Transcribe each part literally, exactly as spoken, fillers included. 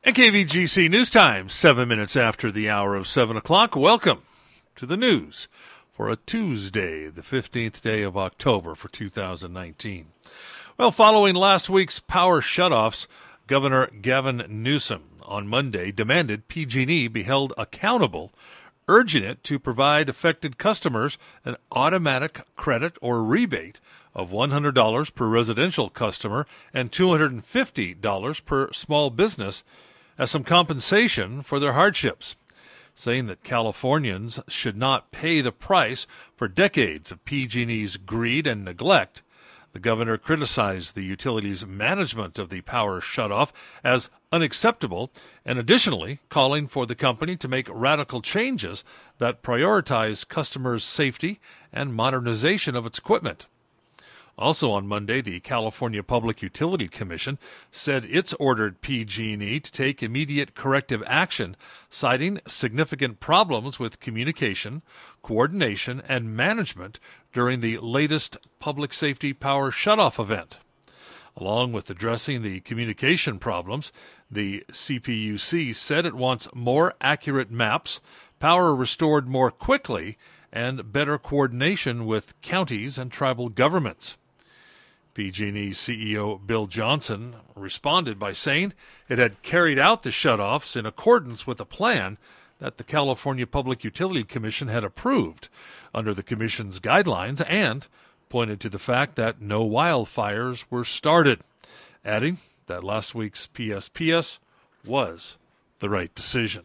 And K V G C News Time, seven minutes after the hour of seven o'clock. Welcome to the news for a Tuesday, the fifteenth day of October for two thousand nineteen. Well, following last week's power shutoffs, Governor Gavin Newsom on Monday demanded P G and E be held accountable, urging it to provide affected customers an automatic credit or rebate of one hundred dollars per residential customer and two hundred fifty dollars per small business as some compensation for their hardships, saying that Californians should not pay the price for decades of P G and E's greed and neglect. The governor criticized the utility's management of the power shutoff as unacceptable and additionally calling for the company to make radical changes that prioritize customers' safety and modernization of its equipment. Also on Monday, the California Public Utility Commission said it's ordered P G and E to take immediate corrective action, citing significant problems with communication, coordination, and management during the latest public safety power shutoff event. Along with addressing the communication problems, the C P U C said it wants more accurate maps, power restored more quickly, and better coordination with counties and tribal governments. P G and E C E O Bill Johnson responded by saying it had carried out the shutoffs in accordance with a plan that the California Public Utility Commission had approved under the Commission's guidelines and pointed to the fact that no wildfires were started, adding that last week's P S P S was the right decision.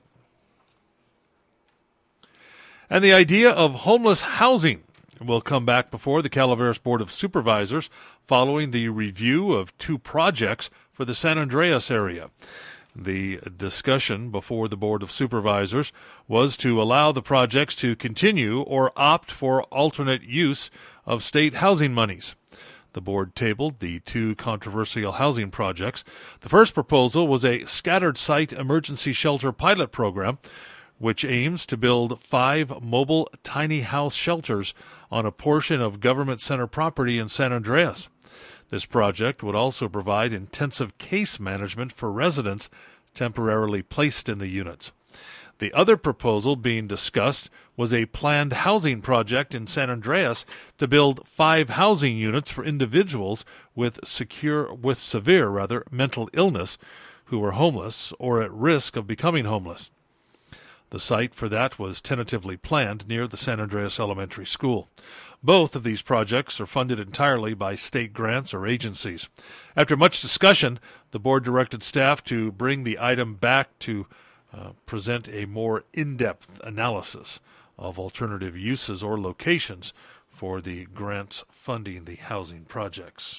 And the idea of homeless housing will come back before the Calaveras Board of Supervisors following the review of two projects for the San Andreas area. The discussion before the Board of Supervisors was to allow the projects to continue or opt for alternate use of state housing monies. The board tabled the two controversial housing projects. The first proposal was a scattered site emergency shelter pilot program, which aims to build five mobile tiny house shelters on a portion of government center property in San Andreas. This project would also provide intensive case management for residents temporarily placed in the units. The other proposal being discussed was a planned housing project in San Andreas to build five housing units for individuals with secure, with severe rather mental illness who were homeless or at risk of becoming homeless. The site for that was tentatively planned near the San Andreas Elementary School. Both of these projects are funded entirely by state grants or agencies. After much discussion, the board directed staff to bring the item back to uh, present a more in-depth analysis of alternative uses or locations for the grants funding the housing projects.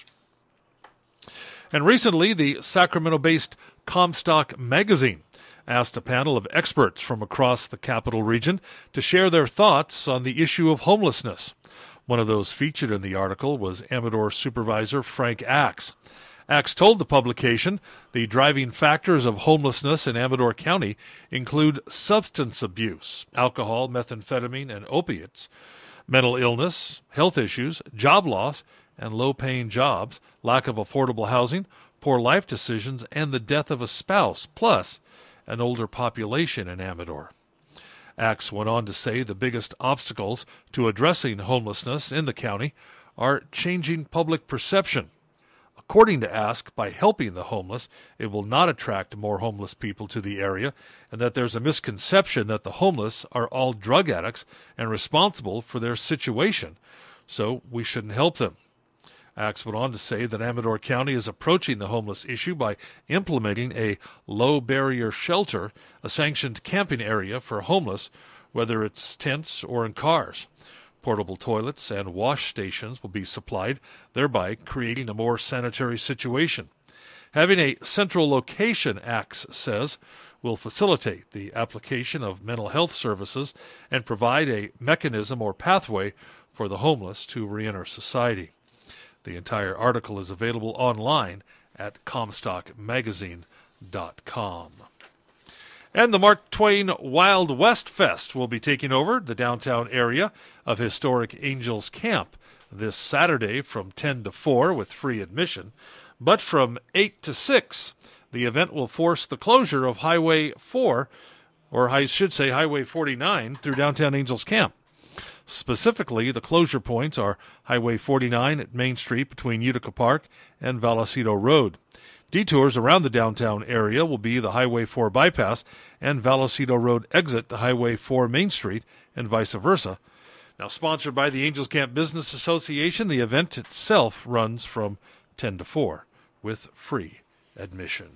And recently, the Sacramento-based Comstock magazine asked a panel of experts from across the capital region to share their thoughts on the issue of homelessness. One of those featured in the article was Amador Supervisor Frank Axe. Axe told the publication the driving factors of homelessness in Amador County include substance abuse, alcohol, methamphetamine, and opiates, mental illness, health issues, job loss, and low-paying jobs, lack of affordable housing, poor life decisions, and the death of a spouse, plus an older population in Amador. Axe went on to say the biggest obstacles to addressing homelessness in the county are changing public perception. According to Axe, by helping the homeless, it will not attract more homeless people to the area, and that there's a misconception that the homeless are all drug addicts and responsible for their situation, so we shouldn't help them. Axe went on to say that Amador County is approaching the homeless issue by implementing a low-barrier shelter, a sanctioned camping area for homeless, whether it's tents or in cars. Portable toilets and wash stations will be supplied, thereby creating a more sanitary situation. Having a central location, Axe says, will facilitate the application of mental health services and provide a mechanism or pathway for the homeless to reenter society. The entire article is available online at comstock magazine dot com. And the Mark Twain Wild West Fest will be taking over the downtown area of historic Angels Camp this Saturday from ten to four with free admission. But from eight to six, The event will force the closure of Highway four, or I should say Highway forty-nine, through downtown Angels Camp. Specifically, the closure points are Highway forty-nine at Main Street between Utica Park and Vallecito Road. Detours around the downtown area will be the Highway four bypass and Vallecito Road exit to Highway four Main Street and vice versa. Now, sponsored by the Angels Camp Business Association, the event itself runs from ten to four with free admission.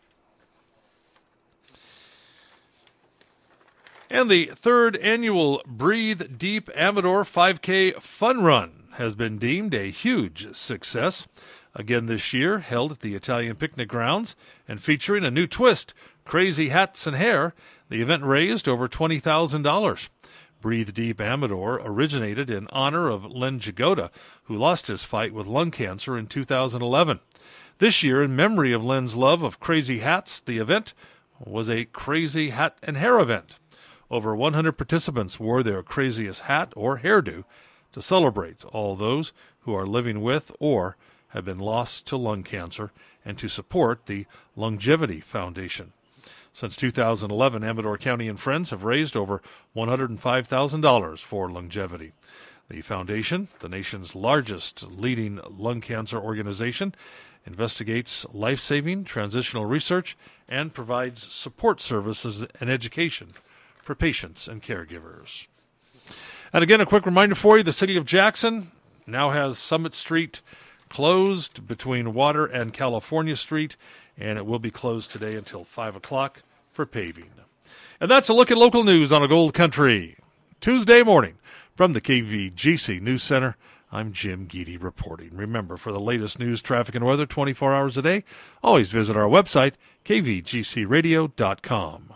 And the third annual Breathe Deep Amador five K Fun Run has been deemed a huge success. Again this year, held at the Italian Picnic Grounds and featuring a new twist, Crazy Hats and Hair, the event raised over twenty thousand dollars. Breathe Deep Amador originated in honor of Len Jagoda, who lost his fight with lung cancer in two thousand eleven. This year, in memory of Len's love of crazy hats, the event was a Crazy Hat and Hair event. Over one hundred participants wore their craziest hat or hairdo to celebrate all those who are living with or have been lost to lung cancer and to support the Longevity Foundation. Since two thousand eleven, Amador County and Friends have raised over one hundred five thousand dollars for longevity. The foundation, the nation's largest leading lung cancer organization, investigates life-saving transitional research and provides support services and education for patients and caregivers. And again, a quick reminder for you, the City of Jackson now has Summit Street closed between Water and California Street, and it will be closed today until five o'clock for paving. And that's a look at local news on a Gold Country Tuesday morning from the K V G C News Center. I'm Jim Geedy reporting. Remember, for the latest news, traffic, and weather twenty-four hours a day, always visit our website, k v g c radio dot com.